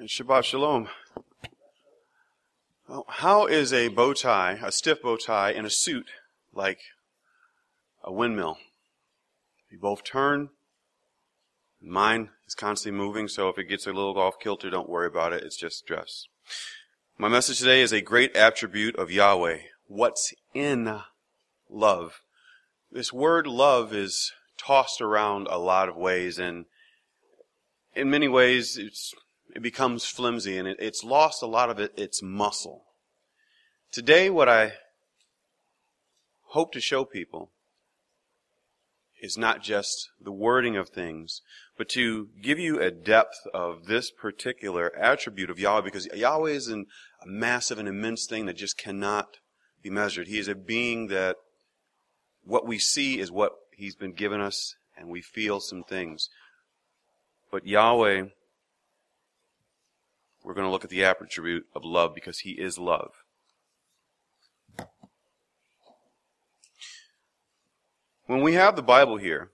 And Shabbat Shalom. Well, how is a bow tie, a stiff bow tie, in a suit like a windmill? You both turn. Mine is constantly moving, so if it gets a little off kilter, don't worry about it. It's just dress. My message today is a great attribute of Yahweh. What's in love? This word love is tossed around a lot of ways, and in many ways it becomes flimsy, and it's lost a lot of its muscle. Today, what I hope to show people is not just the wording of things, but to give you a depth of this particular attribute of Yahweh, because Yahweh is a massive and immense thing that just cannot be measured. He is a being that what we see is what He's been given us, and we feel some things. But Yahweh, we're going to look at the attribute of love because He is love. When we have the Bible here,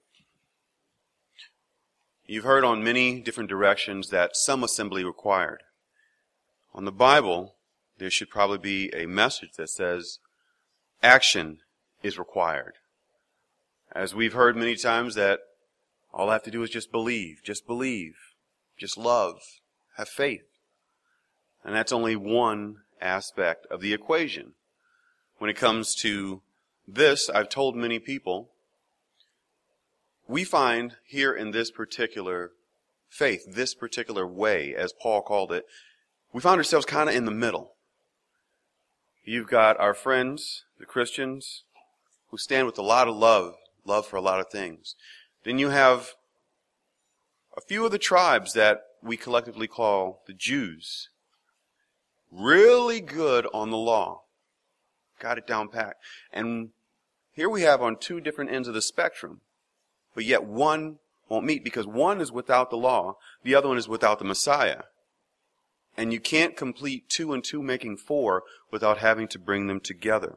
you've heard on many different directions that some assembly required. On the Bible, there should probably be a message that says action is required. As we've heard many times that all I have to do is just believe, just love, have faith. And that's only one aspect of the equation. When it comes to this, I've told many people, we find here in this particular faith, this particular way, as Paul called it, we found ourselves kind of in the middle. You've got our friends, the Christians, who stand with a lot of love for a lot of things. Then you have a few of the tribes that we collectively call the Jews. Really good on the law. Got it down pat. And here we have on two different ends of the spectrum. But yet one won't meet because one is without the law. The other one is without the Messiah. And you can't complete 2 and 2 making 4 without having to bring them together.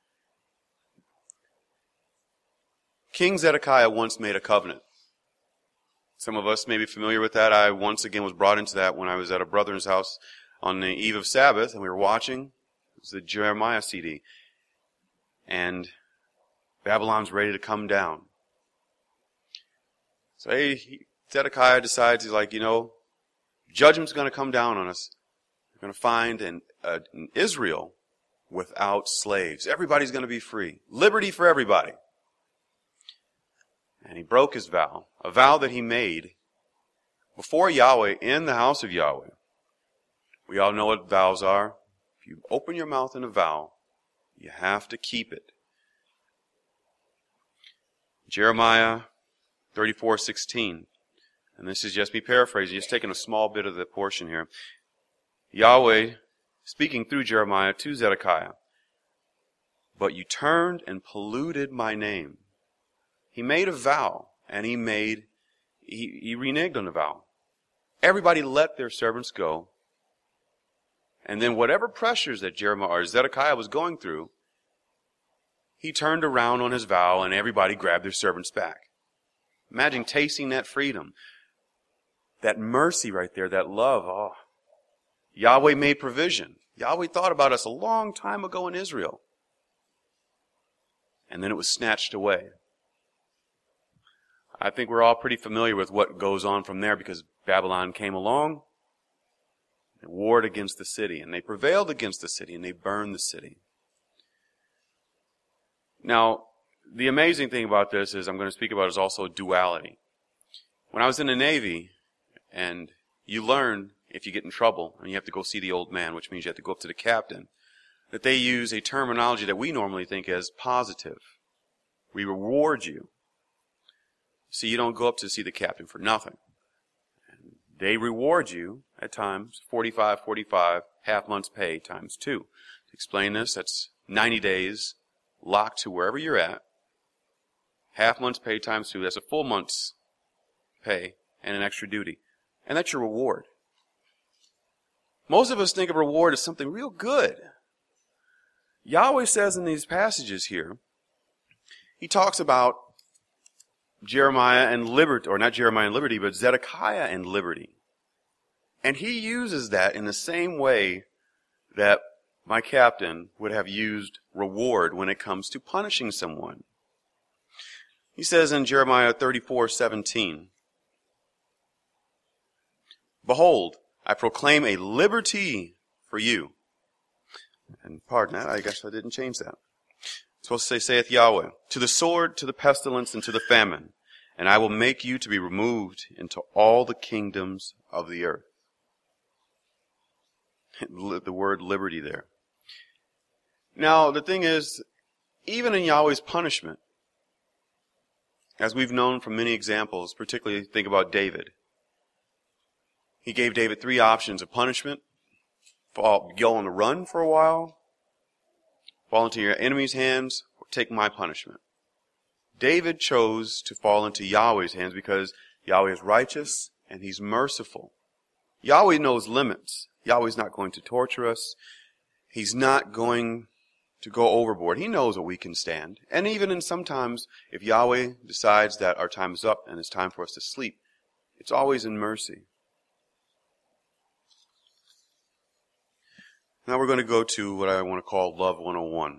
King Zedekiah once made a covenant. Some of us may be familiar with that. I once again was brought into that when I was at a brother's house on the eve of Sabbath, and we were watching. It was the Jeremiah CD. And Babylon's ready to come down. So Zedekiah decides, he's like, judgment's going to come down on us. We're going to find an Israel without slaves. Everybody's going to be free. Liberty for everybody. And he broke his vow, a vow that he made before Yahweh in the house of Yahweh. We all know what vows are. If you open your mouth in a vow, you have to keep it. Jeremiah 34:16. And this is just me paraphrasing, just taking a small bit of the portion here. Yahweh speaking through Jeremiah to Zedekiah. But you turned and polluted my name. He made a vow, and he reneged on the vow. Everybody let their servants go. And then whatever pressures that Jeremiah or Zedekiah was going through, he turned around on his vow, and everybody grabbed their servants back. Imagine tasting that freedom, that mercy right there, that love. Oh, Yahweh made provision. Yahweh thought about us a long time ago in Israel. And then it was snatched away. I think we're all pretty familiar with what goes on from there because Babylon came along and warred against the city, and they prevailed against the city, and they burned the city. Now, the amazing thing about this is I'm going to speak about is also duality. When I was in the Navy, and you learn if you get in trouble and you have to go see the old man, which means you have to go up to the captain, that they use a terminology that we normally think as positive. We reward you. So you don't go up to see the captain for nothing. And they reward you at times, 45, half month's pay times 2. To explain this, that's 90 days locked to wherever you're at. Half month's pay times 2, that's a full month's pay and an extra duty. And that's your reward. Most of us think of reward as something real good. Yahweh says in these passages here, He talks about Jeremiah and liberty, or not Jeremiah and liberty, but Zedekiah and liberty. And he uses that in the same way that my captain would have used reward when it comes to punishing someone. He says in Jeremiah 34:17, "Behold, I proclaim a liberty for you." And pardon that, I guess I didn't change that. It's supposed to say, "Saith Yahweh, to the sword, to the pestilence, and to the famine, and I will make you to be removed into all the kingdoms of the earth." The word liberty there. Now, the thing is, even in Yahweh's punishment, as we've known from many examples, particularly think about David. He gave David 3 options of punishment: go on the run for a while, fall into your enemy's hands, or take my punishment. David chose to fall into Yahweh's hands because Yahweh is righteous and he's merciful. Yahweh knows limits. Yahweh's not going to torture us. He's not going to go overboard. He knows what we can stand. And even in sometimes, if Yahweh decides that our time is up and it's time for us to sleep, it's always in mercy. Now we're going to go to what I want to call Love 101.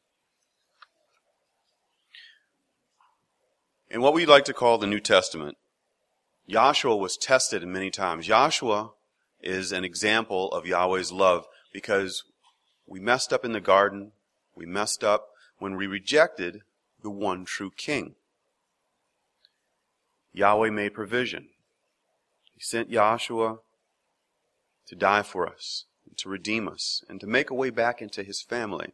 In what we like to call the New Testament, Joshua was tested many times. Joshua is an example of Yahweh's love because we messed up in the garden. We messed up when we rejected the one true King. Yahweh made provision. He sent Joshua to die for us, to redeem us, and to make a way back into his family.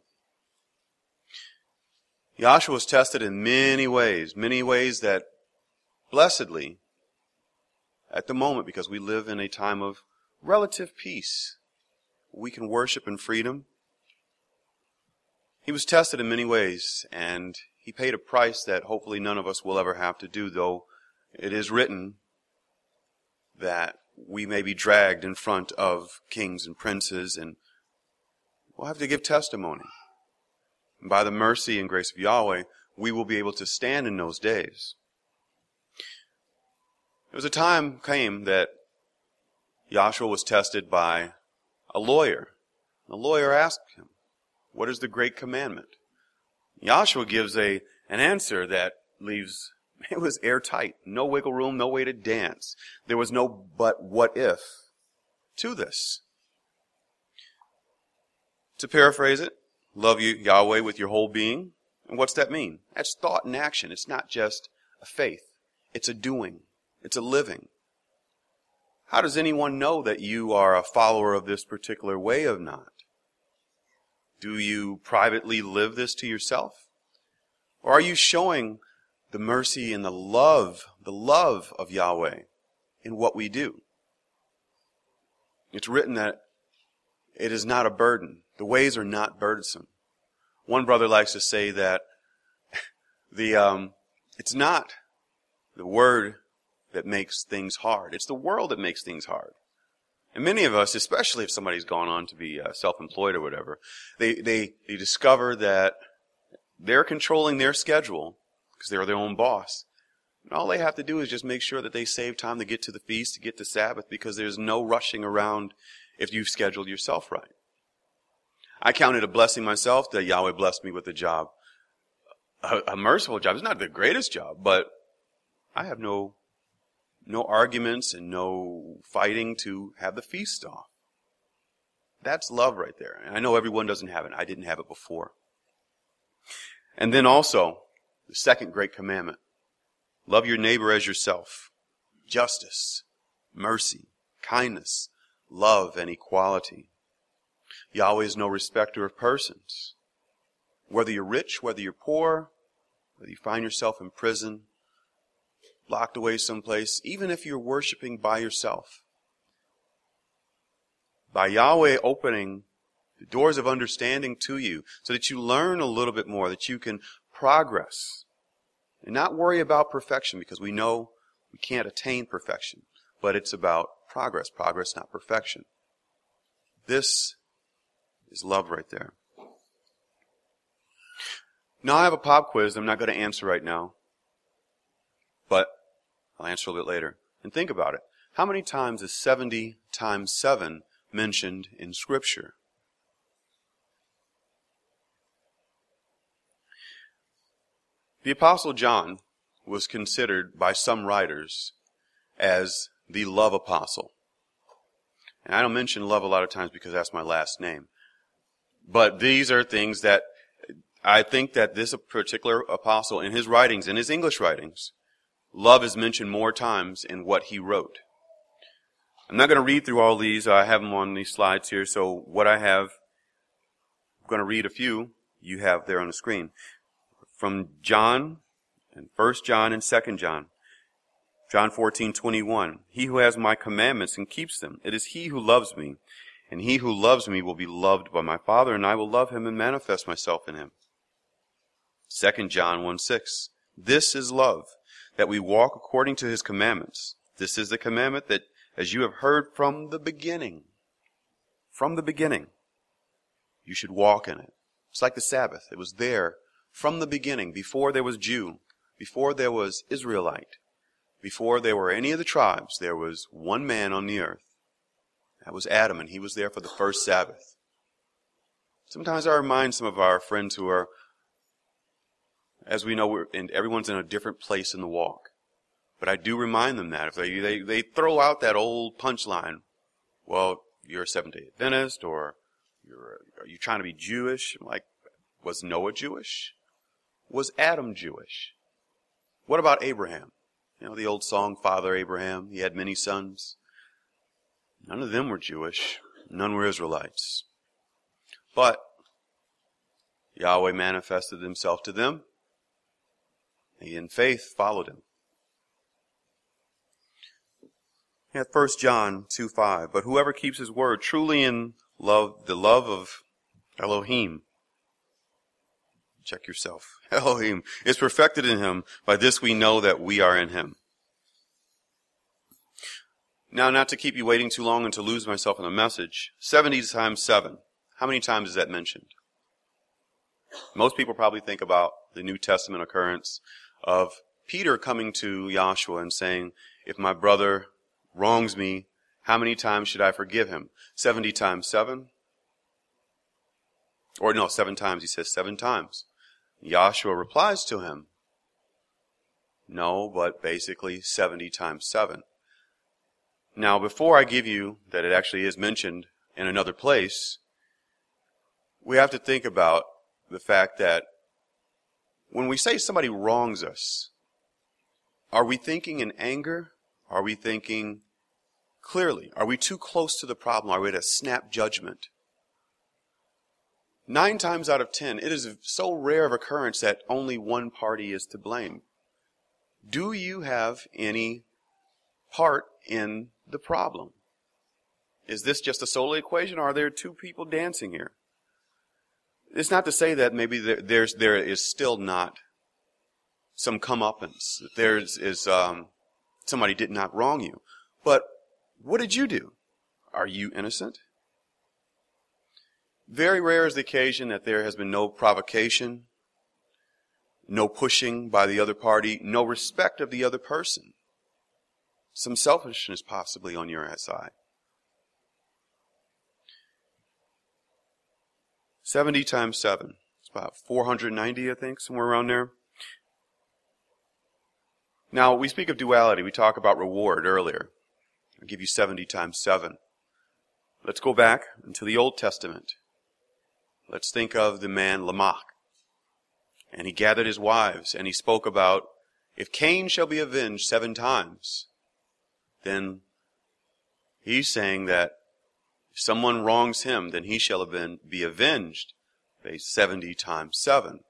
Joshua was tested in many ways that blessedly, at the moment, because we live in a time of relative peace, we can worship in freedom. He was tested in many ways, and he paid a price that hopefully none of us will ever have to do, though it is written that we may be dragged in front of kings and princes, and we'll have to give testimony. And by the mercy and grace of Yahweh, we will be able to stand in those days. There was a time came that Joshua was tested by a lawyer. The lawyer asked him, "What is the great commandment?" Joshua gives an answer that leaves, it was airtight. No wiggle room, no way to dance. There was no but what if to this. To paraphrase it, love you, Yahweh, with your whole being. And what's that mean? That's thought and action. It's not just a faith. It's a doing. It's a living. How does anyone know that you are a follower of this particular way or not? Do you privately live this to yourself? Or are you showing the mercy and the love of Yahweh in what we do? It's written that it is not a burden. The ways are not burdensome. One brother likes to say that it's not the word that makes things hard. It's the world that makes things hard. And many of us, especially if somebody's gone on to be self-employed or whatever, they discover that they're controlling their schedule because they're their own boss. And all they have to do is just make sure that they save time to get to the feast, to get to Sabbath, because there's no rushing around if you've scheduled yourself right. I count it a blessing myself that Yahweh blessed me with a job. A merciful job. It's not the greatest job, but I have no arguments and no fighting to have the feast off. That's love right there. And I know everyone doesn't have it. I didn't have it before. And then also, the second great commandment. Love your neighbor as yourself. Justice, mercy, kindness, love, and equality. Yahweh is no respecter of persons. Whether you're rich, whether you're poor, whether you find yourself in prison, locked away someplace, even if you're worshiping by yourself. By Yahweh opening the doors of understanding to you so that you learn a little bit more, that you can progress and not worry about perfection, because we know we can't attain perfection, but it's about progress, not perfection. This is love right there. Now I have a pop quiz I'm not going to answer right now, but I'll answer a little bit later. And think about it. How many times is 70 times 7 mentioned in Scripture? The Apostle John was considered by some writers as the love apostle. And I don't mention love a lot of times because that's my last name. But these are things that I think that this particular apostle, in his writings, in his English writings, love is mentioned more times in what he wrote. I'm not going to read through all these. I have them on these slides here. So what I have, I'm going to read a few you have there on the screen. From John, and 1 John and 2 John. John 14:21. He who has my commandments and keeps them, it is he who loves me. And he who loves me will be loved by my Father, and I will love him and manifest myself in him. 2 John 1:6. This is love, that we walk according to his commandments. This is the commandment that, as you have heard from the beginning, you should walk in it. It's like the Sabbath. It was there from the beginning, before there was Jew, before there was Israelite, before there were any of the tribes, there was one man on the earth. That was Adam, and he was there for the first Sabbath. Sometimes I remind some of our friends who are, as we know, everyone's in a different place in the walk. But I do remind them that if they throw out that old punchline, well, you're a Seventh-day Adventist, or are you trying to be Jewish? I'm like, was Noah Jewish? Was Adam Jewish? What about Abraham? You know the old song, Father Abraham, he had many sons. None of them were Jewish. None were Israelites. But Yahweh manifested himself to them. They in faith followed him. At 1 John 2:5, but whoever keeps his word truly in love, the love of Elohim, check yourself, Elohim, is perfected in him. By this we know that we are in him. Now, not to keep you waiting too long and to lose myself in the message, 70 times 7. How many times is that mentioned? Most people probably think about the New Testament occurrence of Peter coming to Yahshua and saying, if my brother wrongs me, how many times should I forgive him? 70 times 7? Or no, 7 times. He says 7 times. Yahshua replies to him, no, but basically 70 times 7. Now, before I give you that it actually is mentioned in another place, we have to think about the fact that when we say somebody wrongs us, are we thinking in anger? Are we thinking clearly? Are we too close to the problem? Are we at a snap judgment? 9 times out of 10, it is so rare of occurrence that only one party is to blame. Do you have any part in the problem? Is this just a solo equation, or are there two people dancing here? It's not to say that maybe there is still not some comeuppance. That somebody did not wrong you. But what did you do? Are you innocent? Very rare is the occasion that there has been no provocation, no pushing by the other party, no respect of the other person. Some selfishness possibly on your side. 70 times 7. It's about 490, I think, somewhere around there. Now, we speak of duality. We talk about reward earlier. I'll give you 70 times 7. Let's go back into the Old Testament. Let's think of the man Lamech. And he gathered his wives, and he spoke about, if Cain shall be avenged 7 times, then he's saying that if someone wrongs him, then he shall be avenged by 70 times 7.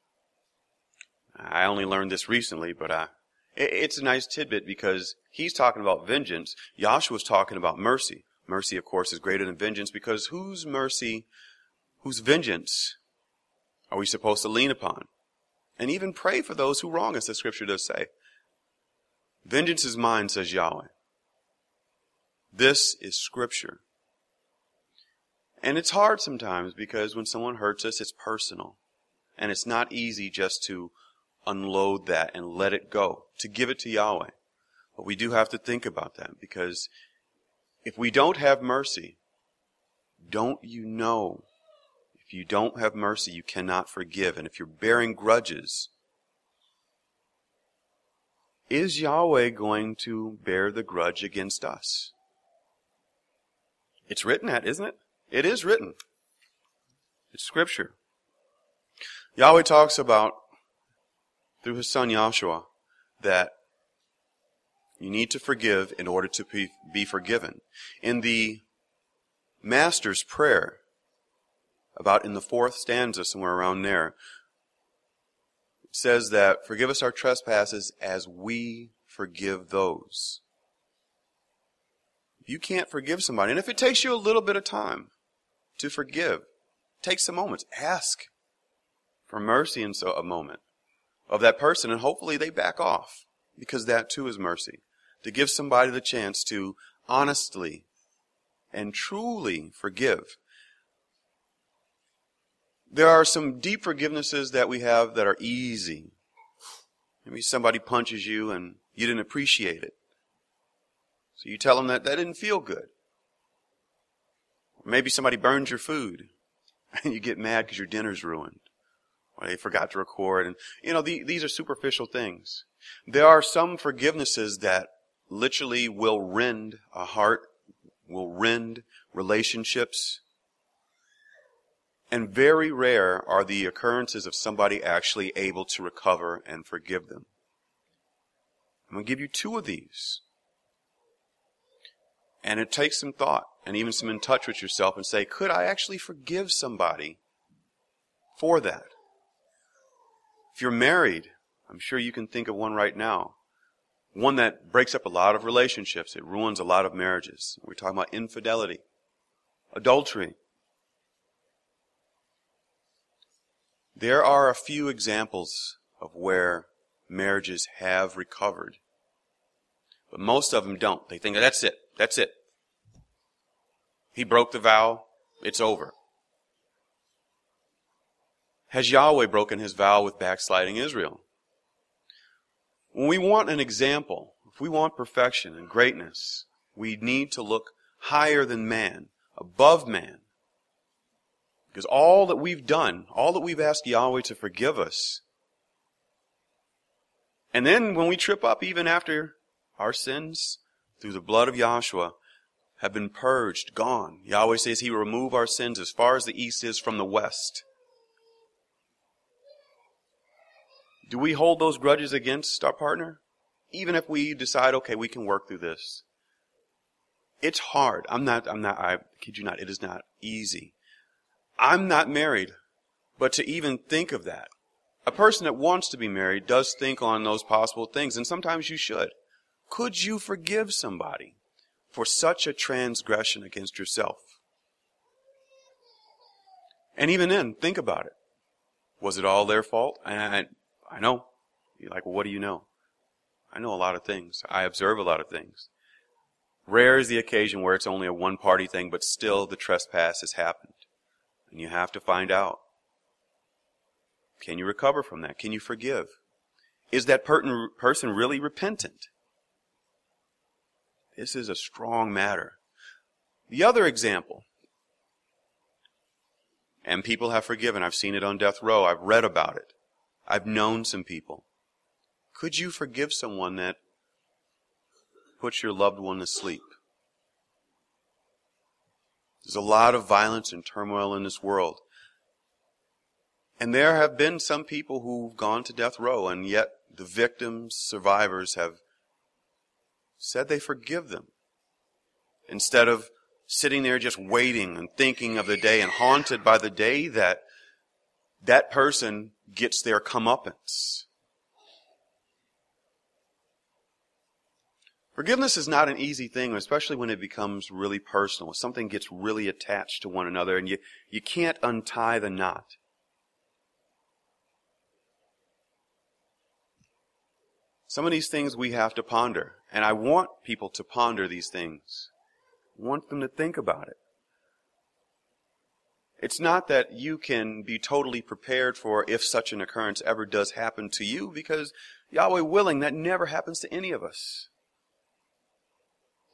I only learned this recently, but it's a nice tidbit because he's talking about vengeance. Yahshua's talking about mercy. Mercy, of course, is greater than vengeance because whose vengeance are we supposed to lean upon? And even pray for those who wrong us, the scripture does say. Vengeance is mine, says Yahweh. This is scripture. And it's hard sometimes because when someone hurts us, it's personal. And it's not easy just to unload that and let it go, to give it to Yahweh. But we do have to think about that, because if we don't have mercy, don't you know, if you don't have mercy, you cannot forgive. And if you're bearing grudges, is Yahweh going to bear the grudge against us? It's written that, isn't it? It is written. It's Scripture. Yahweh talks about, through His Son Yahshua, that you need to forgive in order to be forgiven. In the Master's Prayer, about in the 4th stanza, somewhere around there, it says that, forgive us our trespasses as we forgive those. If you can't forgive somebody, and if it takes you a little bit of time to forgive, take some moments, ask for mercy in a moment of that person, and hopefully they back off, because that too is mercy. To give somebody the chance to honestly and truly forgive. There are some deep forgivenesses that we have that are easy. Maybe somebody punches you and you didn't appreciate it, so you tell them that didn't feel good. Maybe somebody burns your food and you get mad because your dinner's ruined, or they forgot to record. And these are superficial things. There are some forgivenesses that literally will rend a heart, will rend relationships. And very rare are the occurrences of somebody actually able to recover and forgive them. I'm going to give you 2 of these. And it takes some thought and even some in touch with yourself and say, could I actually forgive somebody for that? If you're married, I'm sure you can think of one right now. One that breaks up a lot of relationships. It ruins a lot of marriages. We're talking about infidelity, adultery. There are a few examples of where marriages have recovered. But most of them don't. They think, that's it. That's it. He broke the vow. It's over. Has Yahweh broken His vow with backsliding Israel? When we want an example, if we want perfection and greatness, we need to look higher than man, above man. Because all that we've done, all that we've asked Yahweh to forgive us, and then when we trip up even after our sins, through the blood of Yahshua, have been purged, gone. Yahweh says He will remove our sins as far as the east is from the west. Do we hold those grudges against our partner? Even if we decide, okay, we can work through this. It's hard. I kid you not, it is not easy. I'm not married, but to even think of that. A person that wants to be married does think on those possible things, and sometimes you should. Could you forgive somebody for such a transgression against yourself? And even then, think about it. Was it all their fault? I know. You're like, well, what do you know? I know a lot of things. I observe a lot of things. Rare is the occasion where it's only a one-party thing, but still the trespass has happened. And you have to find out. Can you recover from that? Can you forgive? Is that person really repentant? This is a strong matter. The other example, and people have forgiven. I've seen it on death row. I've read about it. I've known some people. Could you forgive someone that puts your loved one to sleep? There's a lot of violence and turmoil in this world. And there have been some people who've gone to death row, and yet the victims, survivors, have said they forgive them. Instead of sitting there just waiting and thinking of the day and haunted by the day that that person gets their comeuppance. Forgiveness is not an easy thing, especially when it becomes really personal. Something gets really attached to one another and you can't untie the knot. Some of these things we have to ponder. And I want people to ponder these things. I want them to think about it. It's not that you can be totally prepared for if such an occurrence ever does happen to you, because Yahweh willing, that never happens to any of us.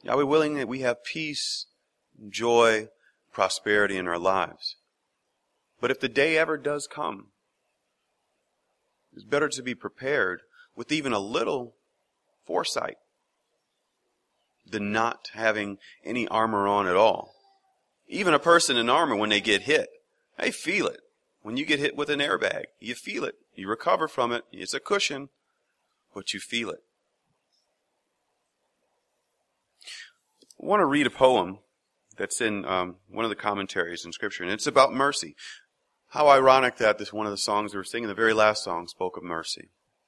Yahweh willing that we have peace, joy, prosperity in our lives. But if the day ever does come, it's better to be prepared with even a little foresight than not having any armor on at all. Even a person in armor, when they get hit, they feel it. When you get hit with an airbag, you feel it. You recover from it. It's a cushion, but you feel it. I want to read a poem that's in one of the commentaries in Scripture, and it's about mercy. How ironic that this one of the songs we were singing, the very last song, spoke of mercy.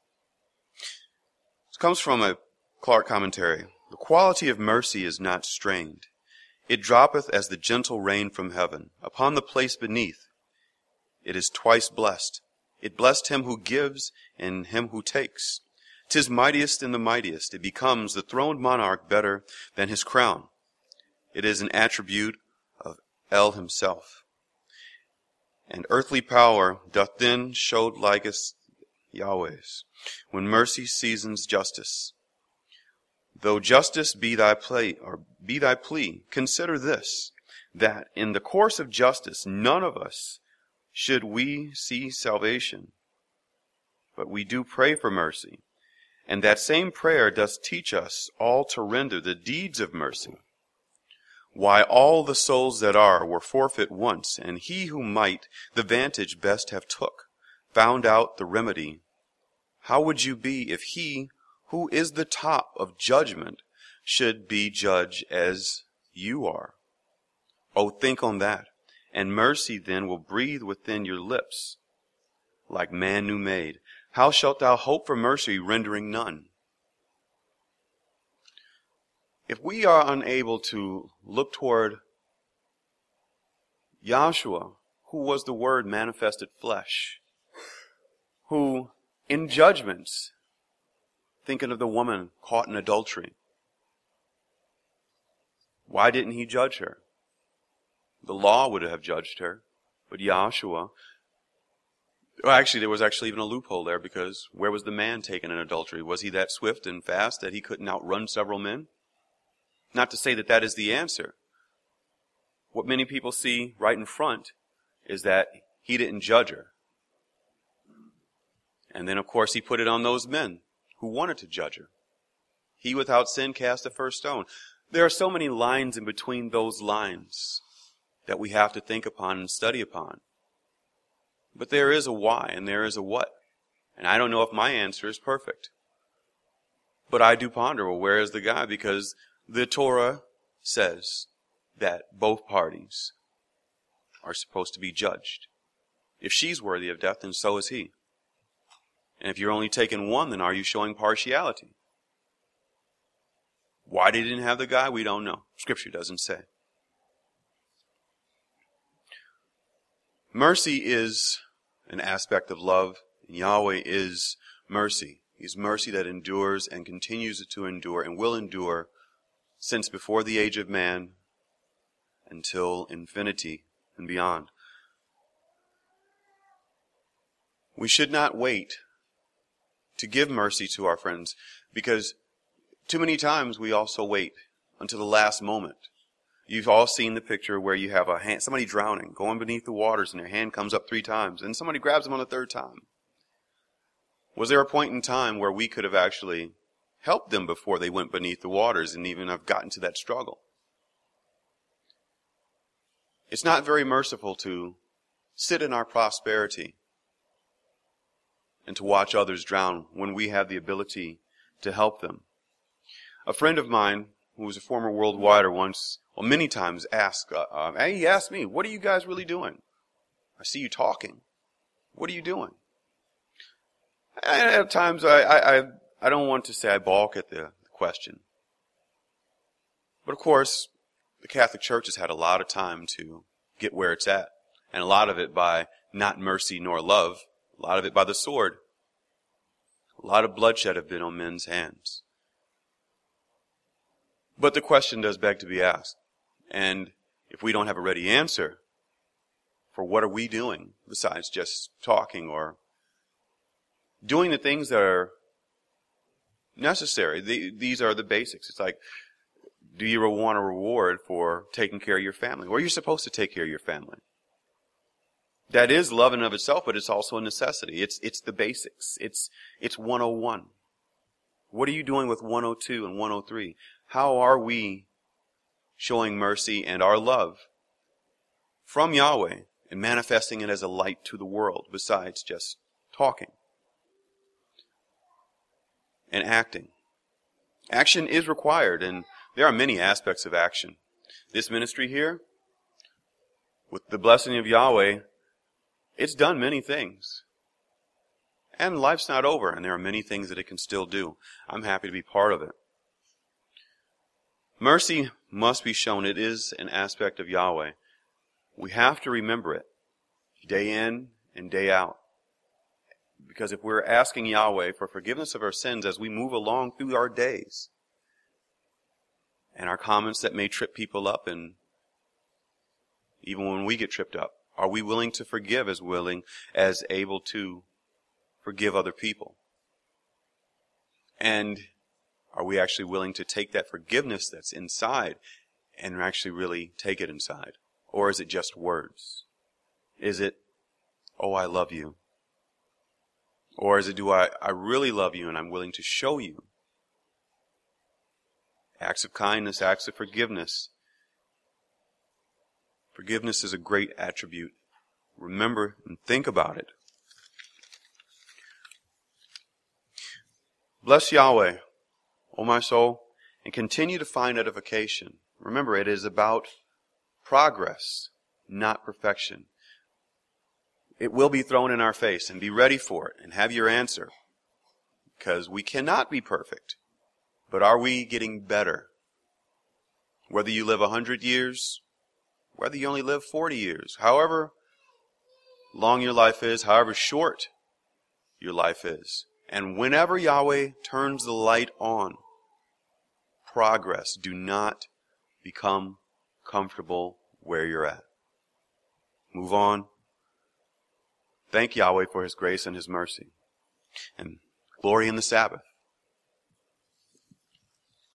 This comes from a Clark commentary. The quality of mercy is not strained. It droppeth as the gentle rain from heaven. Upon the place beneath, it is twice blessed. It blessed him who gives and him who takes. 'Tis mightiest in the mightiest. It becomes the throned monarch better than his crown. It is an attribute of El himself. And earthly power doth then show likest Yahweh's, when mercy seasons justice. Though justice be thy plea, consider this, that in the course of justice none of us should we see salvation, but we do pray for mercy, and that same prayer does teach us all to render the deeds of mercy. Why all the souls that are were forfeit once, and he who might the vantage best have took, found out the remedy. How would you be if he who is the top of judgment should be judge as you are? Oh, think on that, and mercy then will breathe within your lips, like man new made. How shalt thou hope for mercy, rendering none? If we are unable to look toward Yahshua, who was the Word manifested flesh, who in judgments, thinking of the woman caught in adultery, why didn't he judge her? The law would have judged her, but Yahshua, there was actually even a loophole there, because where was the man taken in adultery? Was he that swift and fast that he couldn't outrun several men? Not to say that that is the answer. What many people see right in front is that he didn't judge her. And then, of course, he put it on those men who wanted to judge her. He without sin cast the first stone. There are so many lines in between those lines that we have to think upon and study upon. But there is a why and there is a what. And I don't know if my answer is perfect. But I do ponder, well, where is the guy? Because the Torah says that both parties are supposed to be judged. If she's worthy of death, then so is he. And if you're only taking one, then are you showing partiality? Why they didn't have the guy, we don't know. Scripture doesn't say. Mercy is an aspect of love, and Yahweh is mercy. He's mercy that endures and continues to endure and will endure since before the age of man until infinity and beyond. We should not wait to give mercy to our friends, because too many times we also wait until the last moment. You've all seen the picture where you have somebody drowning, going beneath the waters, and their hand comes up 3 times, and somebody grabs them on the 3rd time. Was there a point in time where we could have actually helped them before they went beneath the waters and even have gotten to that struggle? It's not very merciful to sit in our prosperity and to watch others drown when we have the ability to help them. A friend of mine, who was a former worldwider, many times asked, he asked me, what are you guys really doing? I see you talking. What are you doing? And at times I don't want to say I balk at the question. But of course, the Catholic Church has had a lot of time to get where it's at. And a lot of it by not mercy nor love. A lot of it by the sword. A lot of bloodshed have been on men's hands. But the question does beg to be asked. And if we don't have a ready answer for what are we doing besides just talking or doing the things that are necessary, these are the basics. It's like Do you want a reward for taking care of your family? Well, you're supposed to take care of your family. That is love in of itself, but it's also a necessity. It's the basics. It's 101. What are you doing with 102 and 103? How are we showing mercy and our love from Yahweh and manifesting it as a light to the world besides just talking and acting? Action is required, and there are many aspects of action. This ministry here, with the blessing of Yahweh, it's done many things. And life's not over, and there are many things that it can still do. I'm happy to be part of it. Mercy must be shown. It is an aspect of Yahweh. We have to remember it day in and day out. Because if we're asking Yahweh for forgiveness of our sins as we move along through our days, and our comments that may trip people up, and even when we get tripped up, are we willing to forgive as able to forgive other people? And are we actually willing to take that forgiveness that's inside and actually really take it inside? Or is it just words? Is it, oh, I love you? Or is it, I really love you and I'm willing to show you? Acts of kindness, acts of forgiveness. Forgiveness is a great attribute. Remember and think about it. Bless Yahweh, O my soul, and continue to find edification. Remember, it is about progress, not perfection. It will be thrown in our face, and be ready for it and have your answer. Because we cannot be perfect. But are we getting better? Whether you live 100 years, whether you only live 40 years, however long your life is, however short your life is. And whenever Yahweh turns the light on, progress. Do not become comfortable where you're at. Move on. Thank Yahweh for His grace and His mercy. And glory in the Sabbath.